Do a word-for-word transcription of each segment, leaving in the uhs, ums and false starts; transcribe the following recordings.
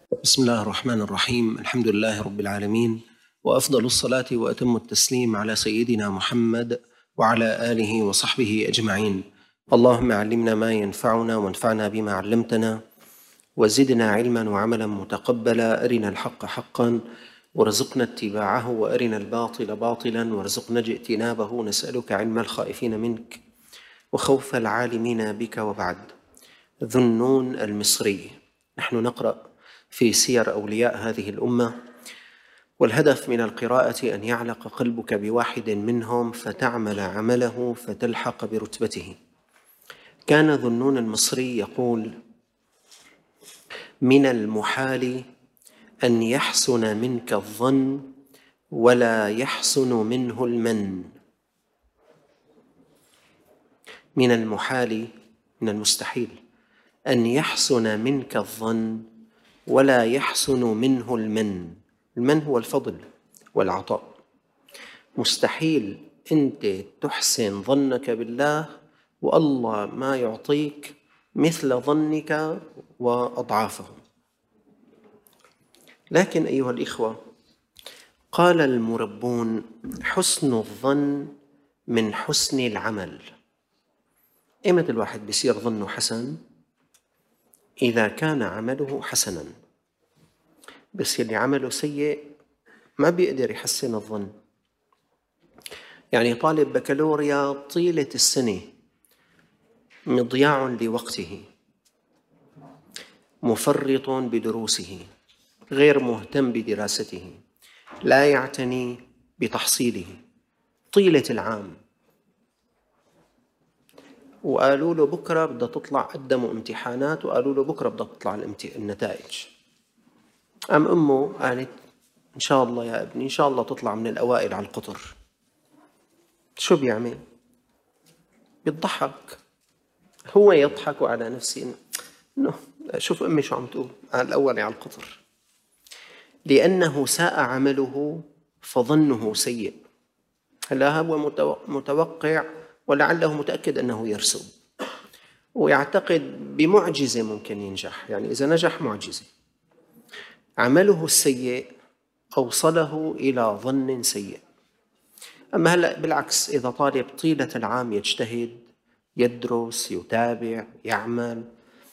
بسم الله الرحمن الرحيم. الحمد لله رب العالمين، وأفضل الصلاة وأتم التسليم على سيدنا محمد وعلى آله وصحبه أجمعين. اللهم علمنا ما ينفعنا وانفعنا بما علمتنا، وزدنا علما وعملا متقبلا. أرنا الحق حقا وارزقنا اتباعه، وأرنا الباطل باطلا وارزقنا اجتنابه. نسألك علم الخائفين منك وخوف العالمين بك. وبعد. ذو النون المصري. نحن نقرأ في سير أولياء هذه الأمة، والهدف من القراءة أن يعلق قلبك بواحد منهم فتعمل عمله فتلحق برتبته. كان ذو النون المصري يقول: من المحال أن يحسن منك الظن ولا يحسن منه المن. من المحال، من المستحيل، أن يحسن منك الظن ولا يحسن منه المن. المن هو الفضل والعطاء. مستحيل أنت تحسن ظنك بالله والله ما يعطيك مثل ظنك وأضعافه. لكن أيها الإخوة، قال المربون: حسن الظن من حسن العمل. إمتى الواحد بيصير ظنه حسن؟ إذا كان عمله حسناً. بس اللي عمله سيء ما بيقدر يحسن الظن. يعني طالب بكالوريا طيلة السنة مضياع لوقته، مفرط بدروسه، غير مهتم بدراسته، لا يعتني بتحصيله طيلة العام، وقالوا له بكرة بدها تطلع، قدموا امتحانات وقالوا له بكرة بدها تطلع النتائج. أم أمه قالت: إن شاء الله يا ابني، إن شاء الله تطلع من الأوائل على القطر. شو بيعمل؟ بيضحك. هو يضحك على نفسه إنه شوف أمي شو عم تقول، على الأول على القطر، لأنه ساء عمله فظنه سيء. هلا هو متوقع ولعله متأكد أنه يرسب، ويعتقد بمعجزة ممكن ينجح. يعني إذا نجح معجزة. عمله السيء أوصله إلى ظن سيء. أما هلأ بالعكس، إذا طالب طيلة العام يجتهد، يدرس، يتابع، يعمل،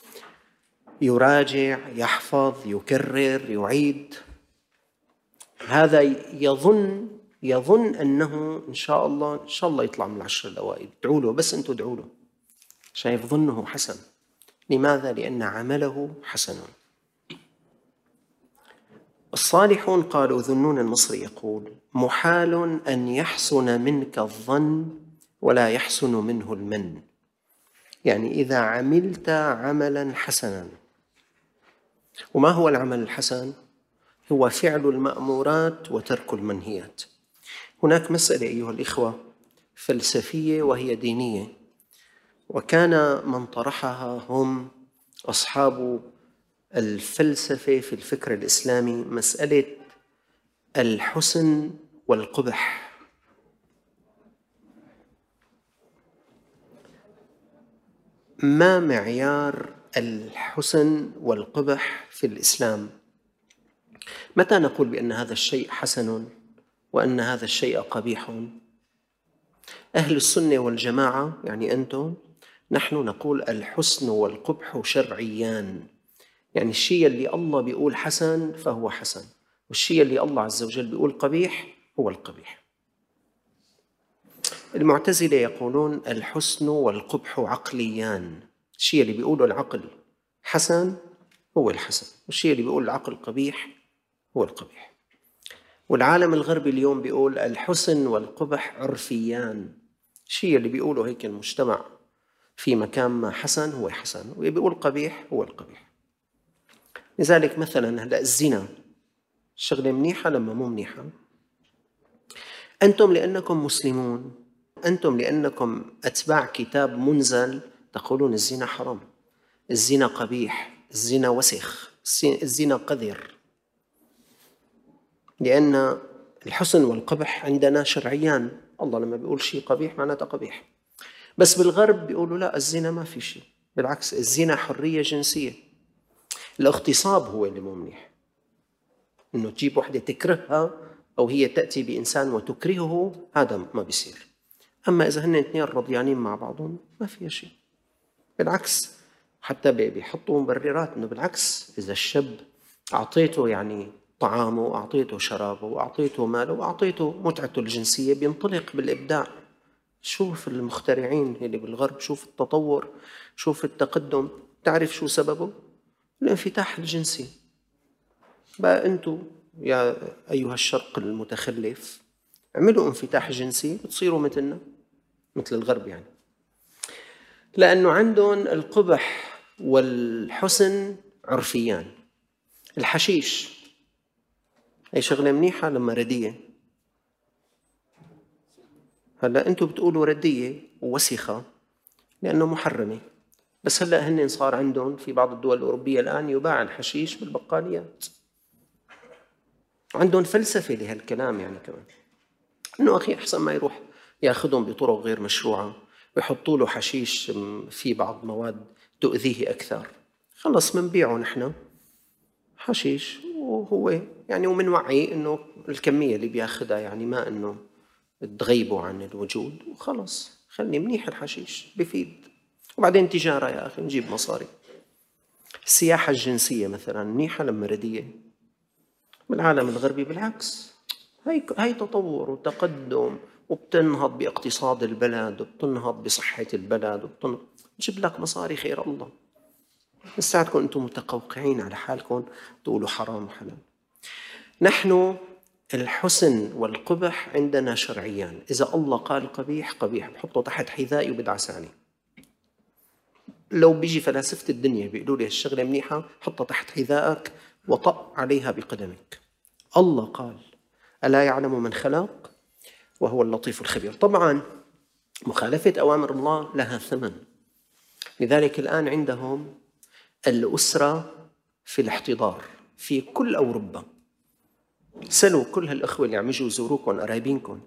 يراجع، يحفظ، يكرر، يعيد، هذا يظن يظن أنه إن شاء الله إن شاء الله يطلع من العشر الأوائل. ادعوا له، بس أنتوا ادعوا له. شايف ظنه حسن. لماذا؟ لأن عمله حسن. الصالحون قالوا، ذو النون المصري يقول: محال أن يحسن منك الظن ولا يحسن منه المن. يعني إذا عملت عملا حسنا. وما هو العمل الحسن؟ هو فعل المأمورات وترك المنهيات. هناك مسألة أيها الإخوة فلسفية وهي دينية، وكان من طرحها هم أصحاب الفلسفة في الفكر الإسلامي، مسألة الحسن والقبح. ما معيار الحسن والقبح في الإسلام؟ متى نقول بأن هذا الشيء حسن وأن هذا الشيء قبيح؟ أهل السنة والجماعة، يعني أنتم، نحن نقول الحسن والقبح شرعيان. يعني الشيء اللي الله بيقول حسن فهو حسن، والشيء اللي الله عز وجل بيقول قبيح هو القبيح. المعتزلة يقولون الحسن والقبح عقليان. الشيء اللي بيقوله العقل حسن هو الحسن، والشيء اللي بيقول العقل قبيح هو القبيح. والعالم الغربي اليوم بيقول الحسن والقبح عرفيان. الشيء اللي بيقوله هيك المجتمع في مكان ما حسن هو حسن، واللي بيقول قبيح هو القبيح. لذلك مثلا هلأ الزنا شغلة منيحة لما مو منيحة. أنتم لأنكم مسلمون، أنتم لأنكم أتباع كتاب منزل، تقولون الزنا حرام، الزنا قبيح، الزنا وسخ، الزنا قذر. لأن الحسن والقبح عندنا شرعيان. الله لما بيقول شيء قبيح معناته قبيح. بس بالغرب بيقولوا لا، الزنا ما في شيء، بالعكس الزنا حرية جنسية. الاغتصاب هو اللي مو منيح، إنه تجيب وحدة تكرهها أو هي تأتي بإنسان وتكرهه، هذا ما بيصير. أما إذا هن اثنين رضيانين مع بعضهم ما فيها شيء. بالعكس حتى بيحطوا مبررات إنه بالعكس إذا الشاب أعطيته يعني طعامه وأعطيته شرابه وأعطيته ماله وأعطيته متعته الجنسية بينطلق بالإبداع. شوف المخترعين اللي بالغرب، شوف التطور، شوف التقدم، تعرف شو سببه؟ الانفتاح الجنسي. بقى أنتوا يا أيها الشرق المتخلف اعملوا انفتاح جنسي بتصيروا مثلنا، مثل الغرب يعني. لأنه عندهم القبح والحسن عرفيان. الحشيش هي شغلة منيحة لما ردية. هلأ أنتوا بتقولوا ردية ووسخة لأنه محرمة، بس هلأ هن صار عندهم في بعض الدول الأوروبية الآن يباع الحشيش بالبقاليات. عندهم فلسفة لهالكلام يعني كمان، إنه أخي أحسن ما يروح يأخذهم بطرق غير مشروعة ويحطوا له حشيش في بعض مواد تؤذيه أكثر، خلص منبيعه نحن حشيش وهو يعني، ومنوعي إنه الكمية اللي بياخدها يعني ما إنه تغيبه عن الوجود، وخلص خلي منيح الحشيش بفيد. وبعدين تجارة يا أخي نجيب مصاري. السياحة الجنسية مثلا منيحة لما ردية. بالعالم الغربي بالعكس، هي هي تطور وتقدم وبتنهض باقتصاد البلد وبتنهض بصحة البلد وبتجيب لك مصاري خير الله. لساتكم أنتم متقوقعين على حالكم تقولوا حرام وحلال. نحن الحسن والقبح عندنا شرعيان. إذا الله قال قبيح قبيح بحطه تحت حذائي وبدعس عليه. لو بيجي فلاسفة الدنيا بيقولوا لي الشغلة منيحة حطها تحت حذائك وطأ عليها بقدمك. الله قال ألا يعلم من خلق وهو اللطيف الخبير. طبعا مخالفة أوامر الله لها ثمن، لذلك الآن عندهم الأسرة في الاحتضار في كل أوروبا. سألوا كل هالأخوة اللي عم يجوا يزوروكم، قرايبينكم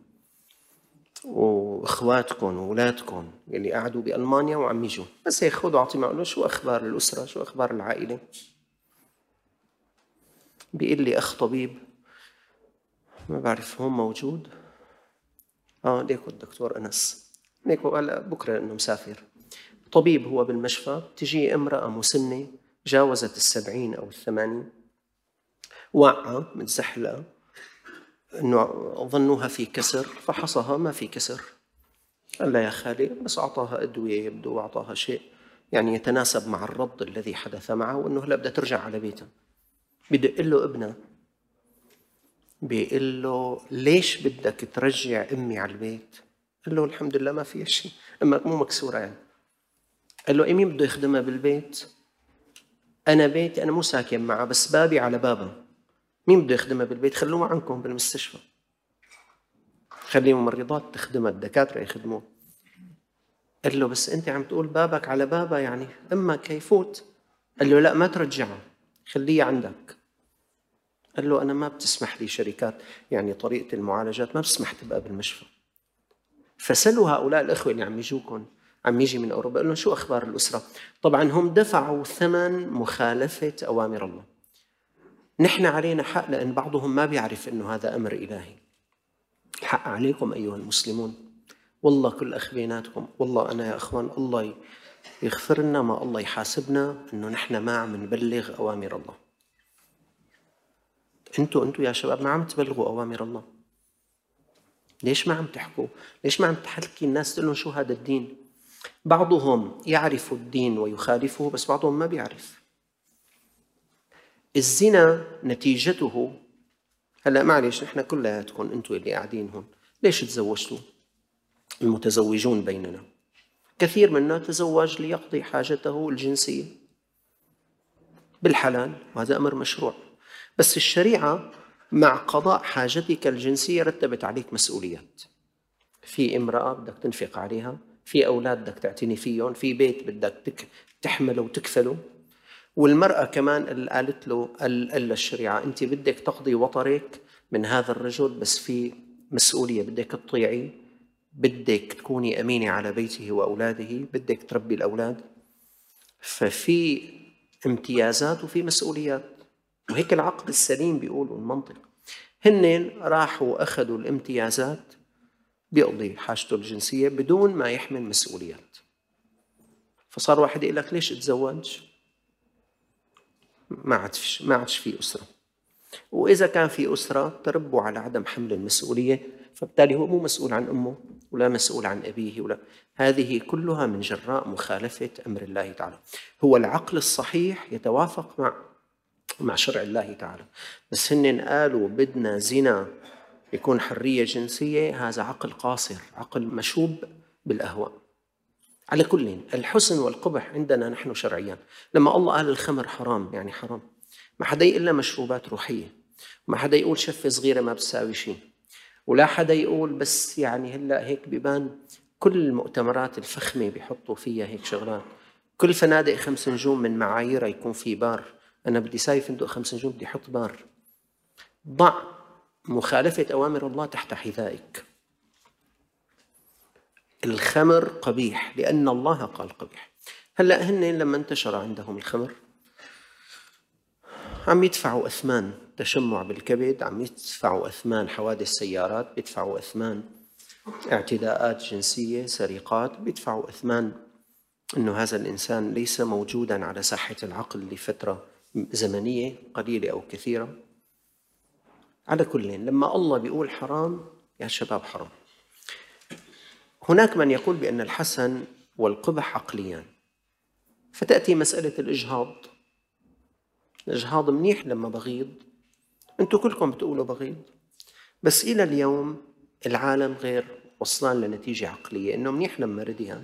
وإخواتكم وأولادكم اللي قعدوا بألمانيا وعم يجوا، بس هيك خذوا أعطي معه شو أخبار الأسرة، شو أخبار العائلة. بيقول لي أخ طبيب ما بعرف هون موجود، آه ليكو الدكتور أنس، ليكو قال بكرة إنه مسافر. طبيب هو بالمشفى، تجي امرأة مسنة جاوزت السبعين أو الثمانين، واقعة متزحلقة، إنه ظنوها في كسر، فحصها ما في كسر. قال لا يا خالي، بس أعطاها أدوية يبدو وأعطاها شيء يعني يتناسب مع الرض الذي حدث معه، وأنه هلا بدها ترجع على بيتها. بدق له ابنه بيقول له ليش بدك ترجع أمي على البيت؟ قال له الحمد لله ما في شيء، أمك مو مكسورة يعني. قال له مين بده يخدمها بالبيت؟ أنا بيتي أنا مو ساكن معها بس بابي على بابها، مين بده يخدمها بالبيت؟ خلوها عنكم بالمستشفى، خلي الممرضات تخدمها، الدكاترة يخدموه. قال له بس أنت عم تقول بابك على بابها يعني أمك هيفوت. قال له لا ما ترجعها، خليها عندك. قال له أنا ما بتسمح لي شركات يعني طريقة المعالجات ما بتسمح تبقى بالمشفى. فسألوا هؤلاء الأخوة اللي عم يجوكم عم يجي من أوروبا، قال لهم شو أخبار الأسرة؟ طبعا هم دفعوا ثمن مخالفة أوامر الله. نحن علينا حق لأن بعضهم ما بيعرف أنه هذا أمر إلهي. حق عليكم أيها المسلمون، والله كل أخ بيناتكم، والله أنا يا أخوان الله يغفر لنا ما الله يحاسبنا أنه نحن ما عم نبلغ أوامر الله. أنتوا أنتوا يا شباب ما عم تبلغوا أوامر الله. ليش ما عم تحكوا؟ ليش ما عم تحكي الناس تقول لهم شو هذا الدين؟ بعضهم يعرف الدين ويخالفه بس بعضهم ما بيعرف. الزنا نتيجته، هلأ معلش نحن كلياتكم أنتوا اللي قاعدين هون ليش تزوجتوا؟ المتزوجون بيننا كثير منا تزوج ليقضي حاجته الجنسية بالحلال، وهذا أمر مشروع. بس الشريعة مع قضاء حاجتك الجنسية رتبت عليك مسؤوليات. في امرأة بدك تنفق عليها، في أولاد بدك تعتني فيهم، في بيت بدك تحمله وتكفله. والمرأة كمان اللي قالت له قال الشريعة أنت بدك تقضي وطرك من هذا الرجل بس في مسؤولية، بدك تطيعي، بدك تكوني أمينة على بيته وأولاده، بدك تربي الأولاد. ففي امتيازات وفي مسؤوليات، وهيك العقل السليم بيقول والمنطق. هن راحوا أخذوا الامتيازات، بيقضي حاجته الجنسية بدون ما يحمل مسؤوليات. فصار واحد يقول لك ليش اتزوج؟ ما عادش ما عادش في أسرة، وإذا كان في أسرة تربوا على عدم حمل المسؤولية، فبالتالي هو مو مسؤول عن أمه ولا مسؤول عن أبيه ولا. هذه كلها من جراء مخالفة أمر الله تعالى. هو العقل الصحيح يتوافق مع مع شرع الله تعالى، بس هن قالوا بدنا زنا يكون حرية جنسية، هذا عقل قاصر، عقل مشوب بالأهواء. على كل، الحسن والقبح عندنا نحن شرعيا. لما الله قال الخمر حرام يعني حرام، ما حدا يقول لنا مشروبات روحية، ما حدا يقول شفة صغيرة ما بتساوي شيء، ولا حدا يقول بس يعني هلأ هيك بيبان كل المؤتمرات الفخمة بيحطوا فيها هيك شغلات، كل فنادق خمس نجوم من معاييرها يكون في بار. أنا بدي ساوي فندق خمس نجوم بدي أحط بار. ضع مخالفة أوامر الله تحت حذائك. الخمر قبيح لأن الله قال قبيح. هلأ هن لما انتشر عندهم الخمر عم يدفعوا أثمان تشمع بالكبد، عم يدفعوا أثمان حوادث سيارات، بيدفعوا أثمان اعتداءات جنسية، سرقات، بيدفعوا أثمان أنه هذا الإنسان ليس موجوداً على ساحة العقل لفترة زمنية قليلة أو كثيرة. على كل، لما الله بيقول حرام يا شباب حرام. هناك من يقول بأن الحسن والقبح عقليان، فتأتي مسألة الإجهاض. الإجهاض منيح لما بغيض، أنتوا كلكم بتقولوا بغيض، بس إلى اليوم العالم غير وصلان لنتيجة عقلية إنه منيح لما رديها.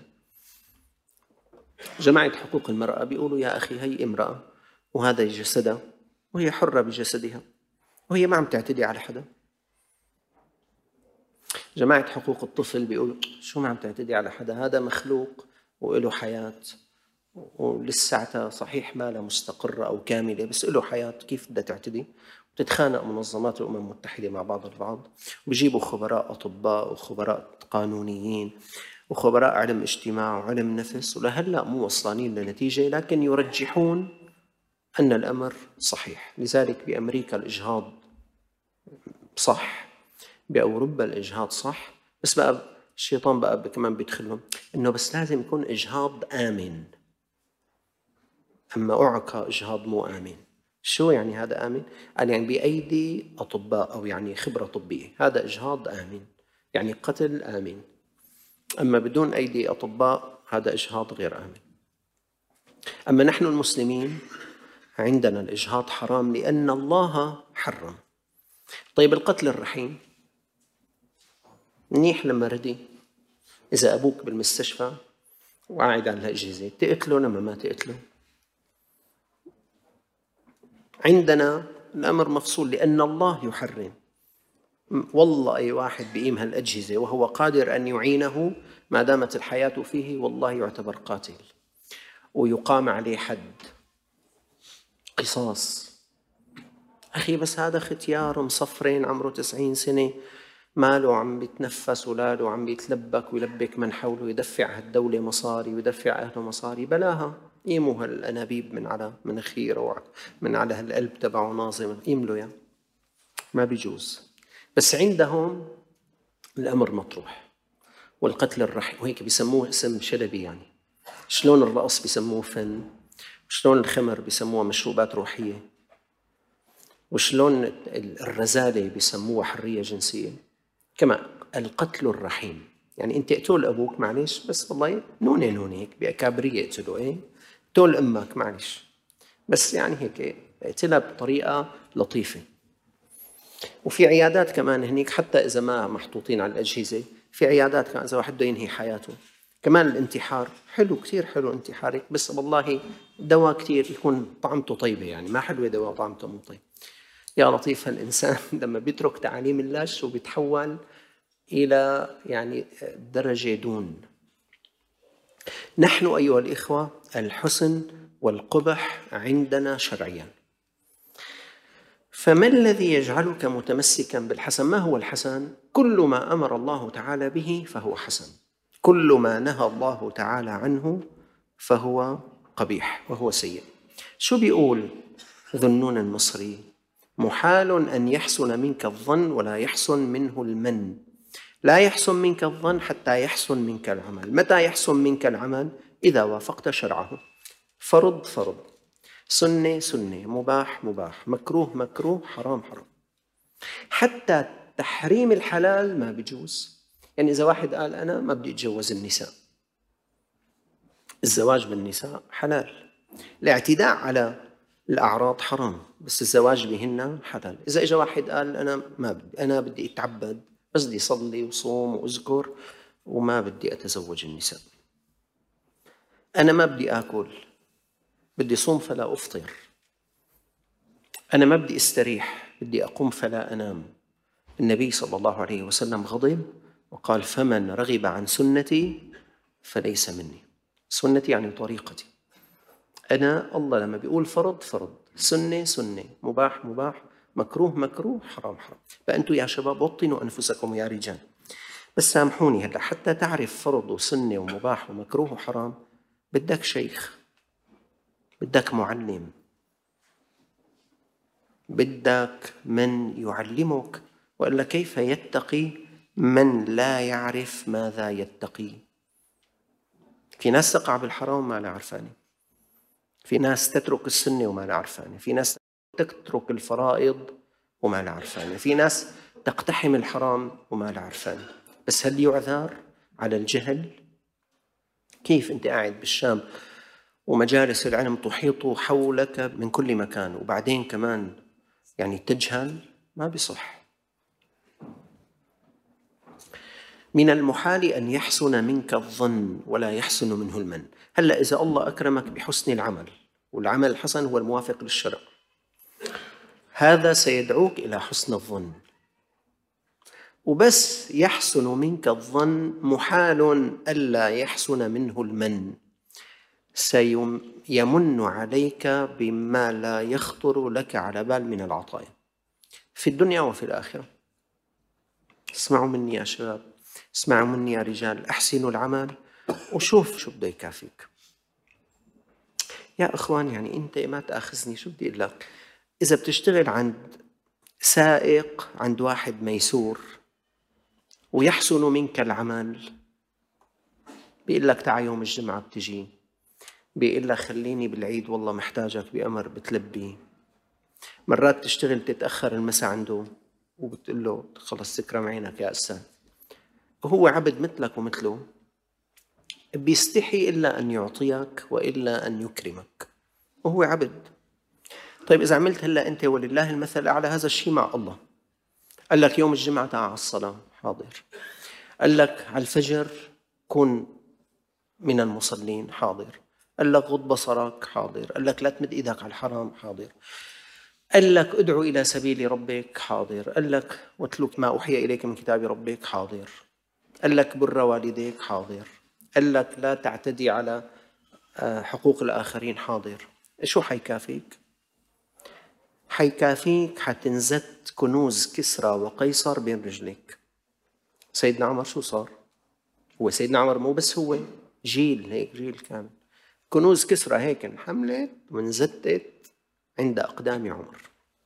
جماعة حقوق المرأة بيقولوا يا أخي هي امرأة وهذا جسدها وهي حرة بجسدها وهي ما عم تعتدي على حدا. جماعة حقوق الطفل بيقولوا شو ما عم تعتدي على حدا، هذا مخلوق وله حياة ولساعتها صحيح ما لا مستقرة أو كاملة بس له حياة، كيف بدها تعتدي؟ وتتخانق منظمات الأمم المتحدة مع بعض البعض، وبيجيبوا خبراء أطباء وخبراء قانونيين وخبراء علم اجتماع وعلم نفس، ولهلأ مو وصلانين لنتيجة، لكن يرجحون أن الأمر صحيح. لذلك بأمريكا الإجهاض صح، بأوروبا الإجهاض صح، بس بقى الشيطان بقى كمان بيدخلهم إنه بس لازم يكون إجهاض آمن. أما أعقى إجهاض مو آمن. شو يعني هذا آمن؟ قال يعني بأيدي أطباء أو يعني خبرة طبية، هذا إجهاض آمن، يعني قتل آمن. أما بدون أيدي أطباء هذا إجهاض غير آمن. أما نحن المسلمين عندنا الإجهاض حرام لأن الله حرم. طيب القتل الرحيم منيح لما ردي، إذا أبوك بالمستشفى وقاعد على الأجهزة تقتله لما ما تقتله. عندنا الأمر مفصول لأن الله يحرم. والله أي واحد بقيم هالأجهزة وهو قادر أن يعينه ما دامت الحياة فيه والله يعتبر قاتل ويقام عليه حد قصاص. أخي بس هذا ختيار مصفرين عمره تسعين سنة ماله عم بيتنفس ولاله عم بيتلبك ويلبك من حوله، يدفع هالدولة مصاري ويدفع أهله مصاري، بلاها يموا هالأنابيب من على مناخيره من على هالقلب تبعه ناظم، يملوا يا ما بيجوز. بس عندهم الأمر مطروح. والقتل الرحيم وهيك بيسموه اسم شلبي، يعني شلون الرقص بيسموه فن، وشلون الخمر بيسموها مشروبات روحية، وشلون الرزالة بيسموها حرية جنسية، كما القتل الرحيم. يعني انت اقتل ابوك معلش بس والله نونة نونة هيك بأكابرية اقتله، ايه اقتل امك معلش بس يعني هيك اقتلها بطريقة لطيفة. وفي عيادات كمان هنيك حتى إذا ما محطوطين على الأجهزة، في عيادات كمان إذا واحد بده ينهي حياته كمان الانتحار حلو، كتير حلو انتحارك، بس والله دواء كتير يكون طعمته طيبة، يعني ما حلوة دواء طعمته مو طيب. يا لطيف الإنسان لما بيترك تعاليم الله شو بيتحول إلى يعني درجة دون. نحن أيها الإخوة الحسن والقبح عندنا شرعيا. فما الذي يجعلك متمسكا بالحسن؟ ما هو الحسن؟ كل ما أمر الله تعالى به فهو حسن، كل ما نهى الله تعالى عنه فهو قبيح وهو سيء. شو بيقول ذنون المصري؟ محال أن يحسن منك الظن ولا يحسن منه المن. لا يحسن منك الظن حتى يحسن منك العمل. متى يحسن منك العمل؟ إذا وافقت شرعه. فرض فرض، سنة سنة، مباح مباح، مكروه مكروه، حرام حرام. حتى تحريم الحلال ما بيجوز. يعني إذا واحد قال أنا ما بدي أتجوز النساء، الزواج بالنساء حلال، الاعتداء على الأعراض حرام، بس الزواج بهن حلال. إذا إجا واحد قال أنا ما بدي، أنا بدي أتعبد، بس بدي أصلي وصوم وأذكر وما بدي أتزوج النساء. أنا ما بدي آكل، بدي صوم فلا أفطر. أنا ما بدي أستريح، بدي أقوم فلا أنام. النبي صلى الله عليه وسلم غضب وقال فمن رغب عن سنتي فليس مني. سنتي يعني طريقتي. أنا الله لما بيقول فرض فرض، سنة سنة، مباح مباح، مكروه مكروه، حرام حرام. فأنتوا يا شباب وطنوا أنفسكم يا رجال. بس سامحوني هلا، حتى تعرف فرض وسنة ومباح ومكروه وحرام بدك شيخ، بدك معلم، بدك من يعلمك، وإلا كيف يتقي من لا يعرف ماذا يتقي؟ في ناس تقع بالحرام ما لا عرفاني، في ناس تترك السنة وما لا عرفاني، في ناس تترك الفرائض وما لا عرفاني، في ناس تقتحم الحرام وما لا عرفاني. بس هل يعذر على الجهل؟ كيف أنت قاعد بالشام ومجالس العلم تحيط حولك من كل مكان وبعدين كمان يعني تجهل؟ ما بيصح. من المحال أن يحسن منك الظن ولا يحسن منه المن. هلأ إذا الله أكرمك بحسن العمل، والعمل الحسن هو الموافق للشرع، هذا سيدعوك إلى حسن الظن. وبس يحسن منك الظن، محال ألا يحسن منه المن. سيمن عليك بما لا يخطر لك على بال من العطايا في الدنيا وفي الآخرة. اسمعوا مني يا شباب، اسمعوا مني يا رجال، أحسنوا العمل وشوف شو بده يكافيك. يا إخوان يعني أنت ما تأخذني، شو بدي أقول لك؟ إذا بتشتغل عند سائق عند واحد ميسور ويحسن منك العمل، بيقول لك تعا يوم الجمعة بتجي، بيقول لك خليني بالعيد والله محتاجك بأمر بتلبي. مرات تشتغل تتأخر المساء عنده وبتقول له خلص تكرم عينك يا أستاذ. وهو عبد مثلك ومثله، بيستحي إلا أن يعطيك وإلا أن يكرمك، وهو عبد. طيب إذا عملت هلأ أنت ولله المثل الأعلى هذا الشيء مع الله، قال لك يوم الجمعة تعال على الصلاة، حاضر. قال لك على الفجر كن من المصلين، حاضر. قال لك غض بصرك، حاضر. قال لك لا تمد إيدك على الحرام، حاضر. قال لك ادعو إلى سبيل ربك، حاضر. قال لك واتلك ما أوحي إليك من كتاب ربك، حاضر. قال لك بر والديك، حاضر. قال لك لا تعتدي على حقوق الآخرين، حاضر. شو حيكافيك؟ حيكافيك حتنزت كنوز كسرى وقيصر بين رجليك. سيدنا عمر شو صار؟ هو سيدنا عمر مو بس هو جيل، هيك جيل كامل، كنوز كسرى هيك انحملت وانزتت عند أقدام عمر.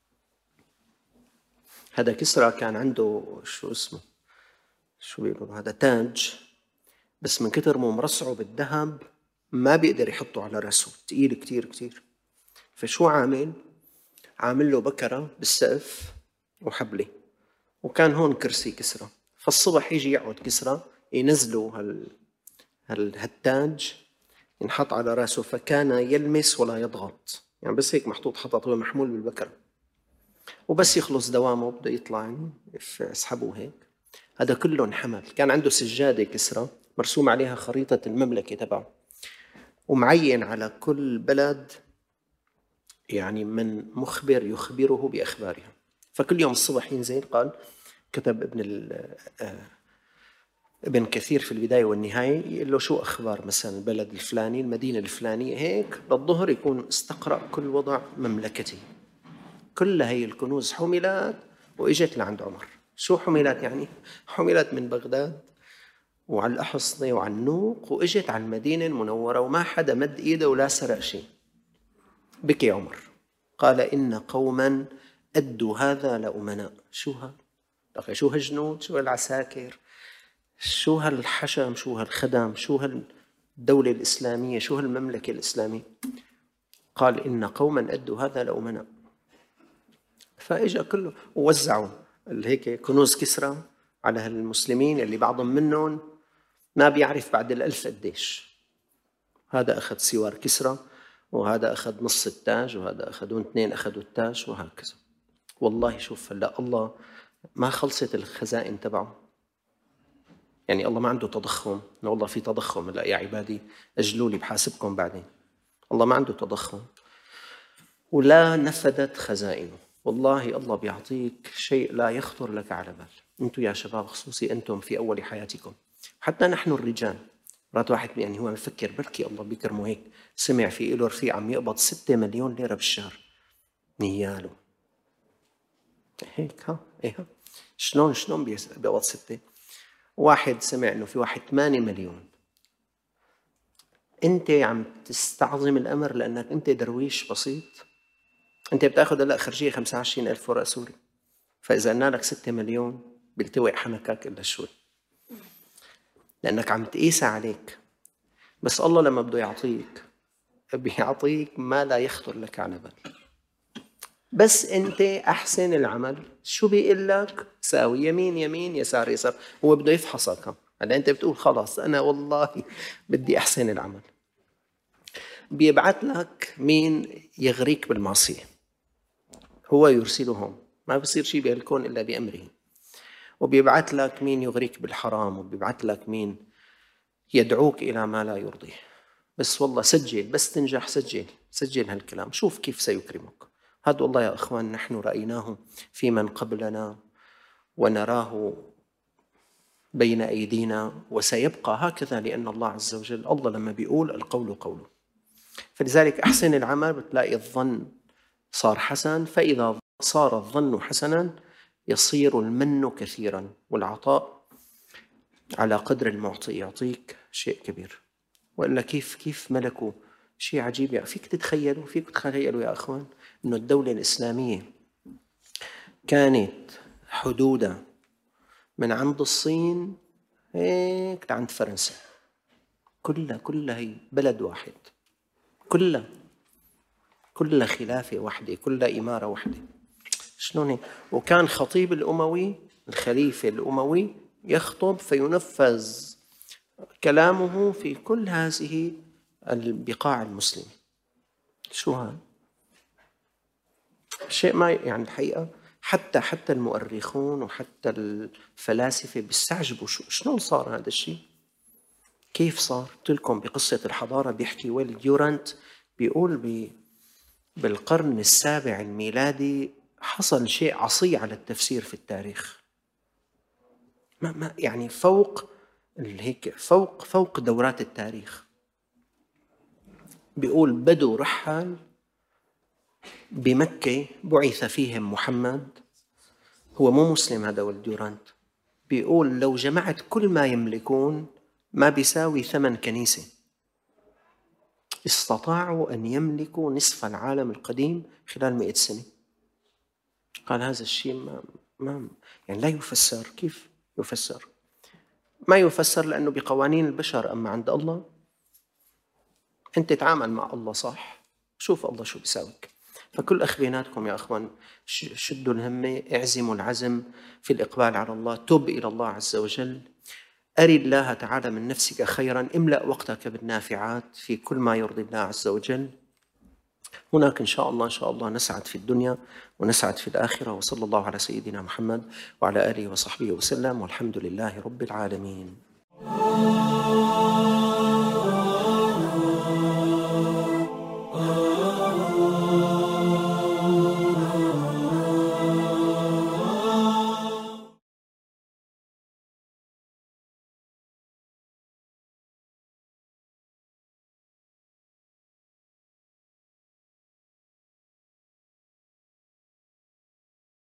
هذا كسرى كان عنده شو اسمه، شو بيقولوا هذا، تاج، بس من كتر ما مرصعه بالذهب ما بيقدر يحطه على رأسه، تقيل كتير كتير. فشو عامل؟ عامل له بكرة بالسقف وحبلة، وكان هون كرسي كسرى. فالصبح يجي يقعد كسرى ينزلوا هال هالتاج ينحط على رأسه، فكان يلمس ولا يضغط، يعني بس هيك محطوط حطط، هو محمول بالبكرة، وبس يخلص دوامه بده يطلع يعني يسحبوه هيك. هذا كله انحمل. كان عنده سجادة كسرى مرسوم عليها خريطة المملكة تبعه، ومعين على كل بلد يعني من مخبر يخبره بأخبارها. فكل يوم الصبح ينزل، قال كتب ابن ابن كثير في البداية والنهاية، يقول له شو أخبار مثلا البلد الفلاني، المدينة الفلانية، هيك للظهر يكون استقرأ كل وضع مملكته. كل هي الكنوز حملت وإجت لعند عمر. شو حملت يعني؟ حملت من بغداد وعلى الأحصنة وعلى النوق وإجت على المدينة المنورة، وما حدا مد إيده ولا سرق شيء. بكي عمر، قال إن قوما أدوا هذا لأمناء. شو هذا؟ شو هالجنود؟ شو هالعساكر؟ شو هالحشم؟ شو هالخدم؟ شو هالدولة الإسلامية؟ شو هالمملكة الإسلامية؟ قال إن قوما أدوا هذا لأمناء. فإجا كله ووزعوا هيك كنوز كسرى على هالمسلمين اللي بعضهم منهم ما بيعرف بعد الألف قديش. هذا أخذ سوار كسرى، وهذا أخذ نص التاج، وهذا أخذون اثنين أخذوا التاج، وهكذا. والله شوف هلا الله ما خلصت الخزائن تبعه، يعني الله ما عنده تضخم. والله في تضخم لا يا عبادي، أجلوا لي بحاسبكم بعدين. الله ما عنده تضخم ولا نفدت خزائنه. والله الله بيعطيك شيء لا يخطر لك على بال. أنتم يا شباب خصوصي أنتم في أول حياتكم، حتى نحن الرجال مرات واحد يعني هو مفكر بركي الله بيكرمه هيك، سمع في له رفيق عم يقبض ستة مليون ليرة بالشهر نياله هيك. ها ايه شلون شلون بيقبض ستة؟ واحد سمع انه في واحد ثمانية مليون. انت عم تستعظم الامر لانك انت درويش بسيط. انت بتاخذ هلا خرجيه خمسة وعشرين ألف ورقه سوري، فاذا قلنا لك ستة مليون بيلتوي حنكك الا شوي، لانك عم تقيسها عليك. بس الله لما بده يعطيك بيعطيك ما لا يخطر لك على بال. بس انت احسن العمل. شو بيقول لك؟ ساوي يمين يمين يسار يسار. هو بده يفحصك. هلا انت بتقول خلاص انا والله بدي احسن العمل، بيبعث لك مين يغريك بالمعصيه. هو يرسلهم، ما بصير شيء بهالكون الا بامره. وبيبعث لك مين يغريك بالحرام، وبيبعث لك مين يدعوك الى ما لا يرضيه. بس والله سجل، بس تنجح سجل سجل هالكلام، شوف كيف سيكرمك. هذا والله يا أخوان نحن رأيناه في من قبلنا ونراه بين أيدينا وسيبقى هكذا، لأن الله عز وجل الله لما بيقول القول قوله. فلذلك أحسن العمل بتلاقي الظن صار حسن، فإذا صار الظن حسنا يصير المن كثيرا، والعطاء على قدر المعطي يعطيك شيء كبير. وإلا كيف كيف ملكوا شيء عجيب. يعني فيك تتخيلوا فيك تتخيلوا يا أخوان إنه الدولة الإسلامية كانت حدودها من عند الصين هيك لعند فرنسا، كلها كلها هي بلد واحد، كلها كلها خلافة واحدة، كلها إمارة واحدة. شلون هيك؟ وكان خطيب الأموي الخليفة الأموي يخطب فينفذ كلامه في كل هذه البقاع المسلمة. شو هذا؟ شيء ما يعني الحقيقة حتى حتى المؤرخون وحتى الفلاسفة بيستعجبوا شو شلون صار هذا الشيء؟ كيف صار؟ قلت لكم بقصة الحضارة بيحكي ويل ديورانت، بيقول بي بالقرن السابع الميلادي حصل شيء عصي على التفسير في التاريخ. ما ما يعني فوق هيك فوق فوق دورات التاريخ. بيقول بدو رحل بمكة بعث فيهم محمد، هو مو مسلم هذا ولد ديورانت، بيقول لو جمعت كل ما يملكون ما بيساوي ثمن كنيسة. استطاعوا أن يملكوا نصف العالم القديم خلال مئة سنة. قال هذا الشيء ما, ما يعني لا يفسر. كيف يفسر؟ ما يفسر لأنه بقوانين البشر، أما عند الله أنت تتعامل مع الله صح، شوف الله شو بيساويك. فكل أخ بيناتكم يا أخوان شدوا الهمة، اعزموا العزم في الإقبال على الله، تب إلى الله عز وجل، أري الله تعالى من نفسك خيرا، املأ وقتك بالنافعات في كل ما يرضي الله عز وجل. هناك إن شاء الله إن شاء الله نسعد في الدنيا ونسعد في الآخرة. وصلى الله على سيدنا محمد وعلى آله وصحبه وسلم، والحمد لله رب العالمين.